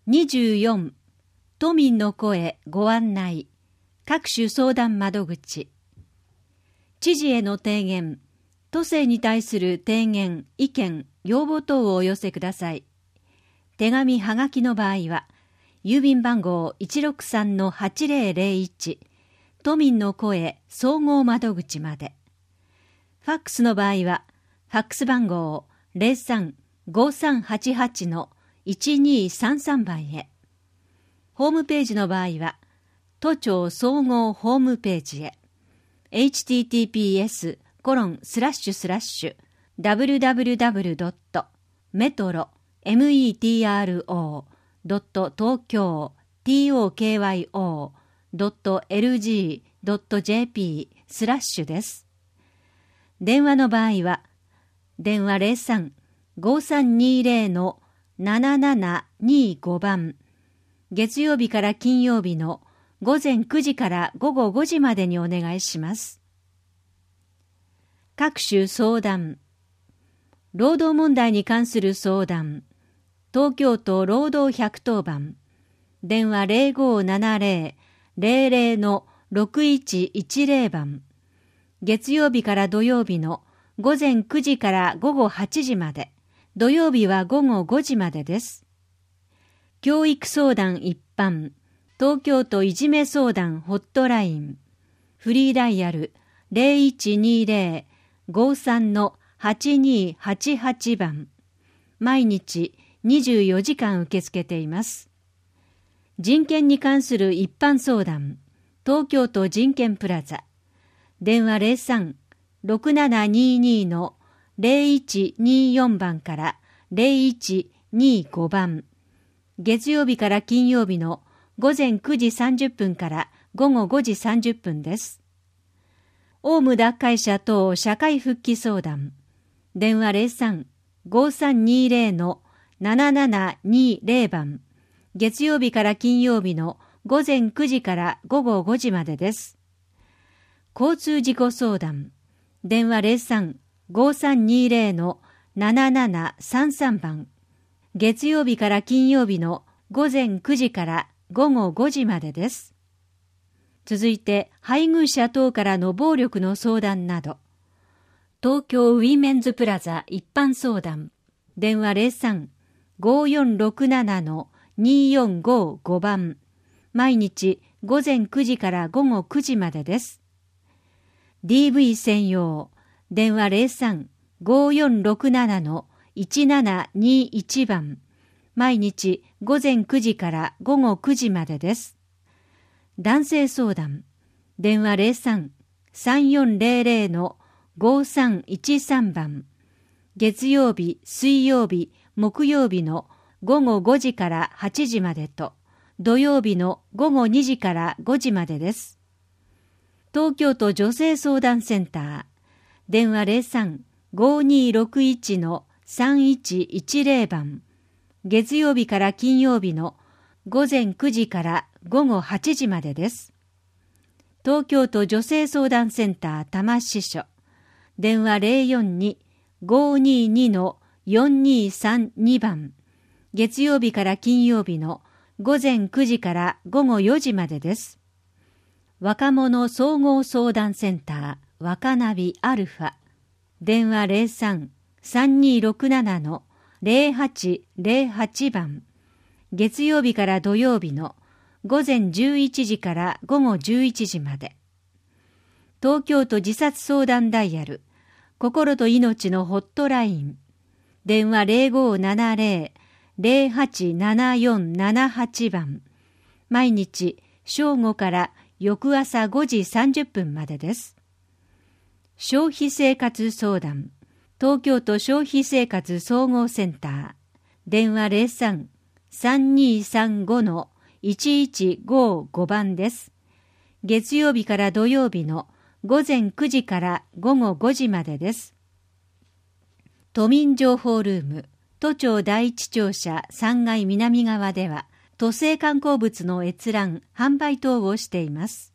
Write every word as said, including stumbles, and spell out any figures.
にじゅうよん、都民の声ご案内、各種相談窓口。知事への提言、都政に対する提言、意見、要望等をお寄せください。手紙はがきの場合は、郵便番号 いちろくさんのはちぜろぜろいち、都民の声総合窓口まで。ファックスの場合は、ファックス番号 ゼロさん ごさんはちはちのいちにさんさん 番へ。ホームページの場合は、都庁総合ホームページへ。エイチティーティーピーエスコロンスラッシュスラッシュダブリュダブリュダブリュドットメトロメトロドット東京トクドットエルジードットジェーピースラッシュです。電話の場合は、電話ゼロさん ごさんにゼロのななななにご番、月曜日から金曜日の午前くじから午後ごじまでにお願いします。各種相談。労働問題に関する相談。東京都労働百当番。電話ゼロごななゼロ ゼロゼロのろくいちいちゼロ番。月曜日から土曜日の午前くじから午後はちじまで。土曜日は午後ごじまでです。教育相談一般。東京都いじめ相談ホットライン。フリーダイヤルゼロいちにゼロ ごさんのはちにはちはち番。毎日にじゅうよじかん受け付けています。人権に関する一般相談。東京都人権プラザ。電話ゼロさん ろくななににのゼロいちによん番からゼロいちにご番。月曜日から金曜日の午前くじさんじゅっぷんから午後ごじさんじゅっぷんです。オウム脱会者等社会復帰相談。電話ゼロさん ごさんにゼロのななななにゼロ番。月曜日から金曜日の午前くじから午後ごじまでです。交通事故相談。電話ゼロさん ごさんにゼロのななななさんさん番。月曜日から金曜日の午前くじから午後ごじまでです。続いて、配偶者等からの暴力の相談など。東京ウィメンズプラザ一般相談。電話ゼロさん ごよんろくななのによんごご番。毎日午前くじから午後くじまでです。ディーブイ 専用。電話ゼロさん ごよんろくななのいちななにいち番。毎日午前くじから午後くじまでです。男性相談。電話ゼロさん さんよんゼロゼロのごさんいちさん番。月曜日、水曜日、木曜日の午後ごじからはちじまでと、土曜日の午後にじからごじまでです。東京都女性相談センター。電話ゼロさん ごにろくいちのさんいちいちゼロ番。月曜日から金曜日の午前くじから午後はちじまでです。東京都女性相談センター多摩支所。電話ゼロよんに ごににのよんにさんに番。月曜日から金曜日の午前くじから午後よじまでです。若者総合相談センター若ナビアルファ。電話ゼロさん さんにろくななのゼロはちゼロはち番。月曜日から土曜日の午前じゅういちじから午後じゅういちじまで。東京都自殺相談ダイヤル心と命のホットライン。電話ゼロごななゼロ ゼロはちななよんななはち番。毎日正午から翌朝ごじさんじゅっぷんまでです。消費生活相談。東京都消費生活総合センター。電話ゼロさん さんにさんごのいちいちごご番です。月曜日から土曜日の午前くじから午後ごじまでです。都民情報ルーム。都庁第一庁舎さんがい南側では、都政観光物の閲覧、販売等をしています。